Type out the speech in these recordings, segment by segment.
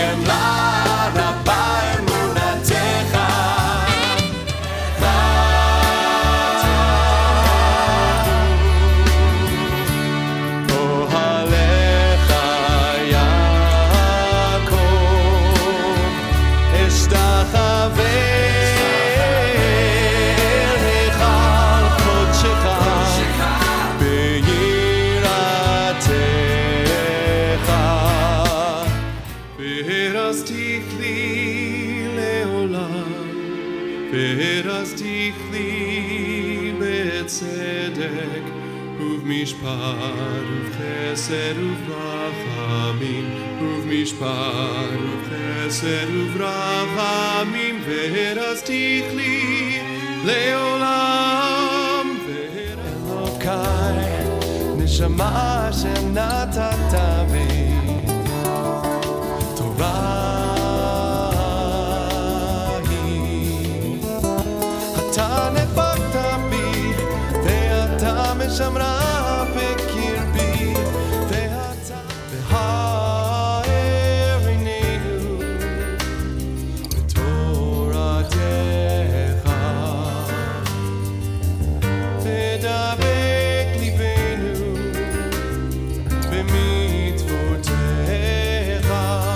חמלה רבה אמונתך. אוהליך יעקב אשתחווה והרסתיך לי בצדק ובמשפט ובחסד וברחמים ובמשפט ובחסד וברחמים והרסתיך לי לעולם. אלוקיי נשמה שנתת בי תורה שמרה בקרבי ואתה והעריננו בתורתך ודבק ליבנו במצוותיך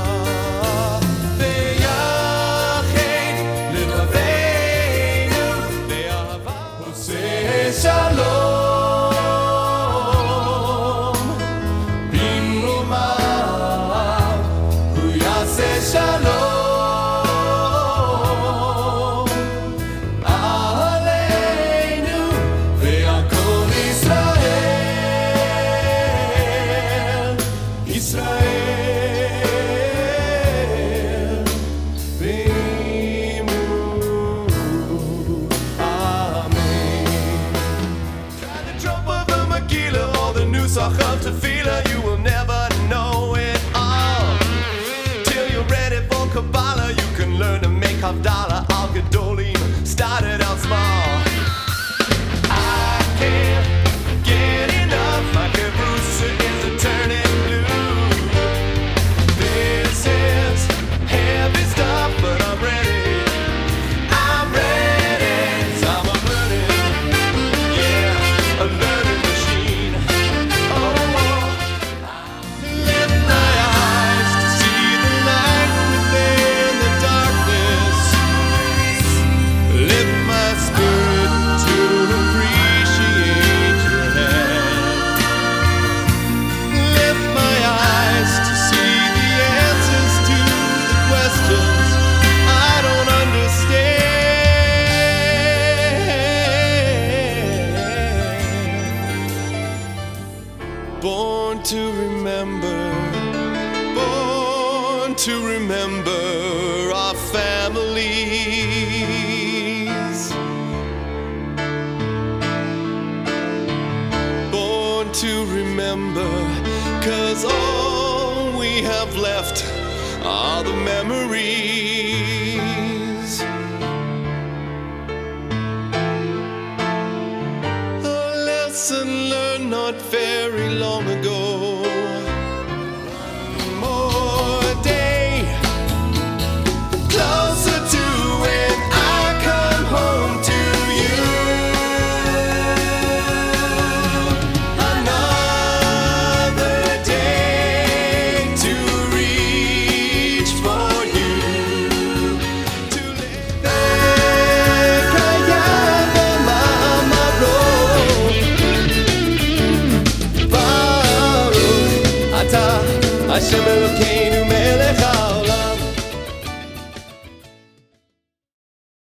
ויחד לבבינו באהבה עושה שלום. שלום עלינו ועל כל ישראל, ישראל ועמו amen. Try the drop of the Megillah or the Nusach of Tefillah, you will never know it all. Kabbalah, you can learn to make Havdalah. Al Gedolim started out small. I can't get enough. My Kebusa is a turning blue. This is heavy stuff, but I'm ready. I'm ready. I'm a learning, yeah, a learning machine. Oh, lift my eyes to see the light within the darkness. Lift my spirit to appreciate your hand. Lift my eyes to see the answers to the questions I don't understand. Born to remember, born to remember our families, born to remember, 'cause all we have left are the memories. A lesson learned not very long ago. One more day closer to when I come home to you. Another day to reach for you. To live Hashem Elokeinu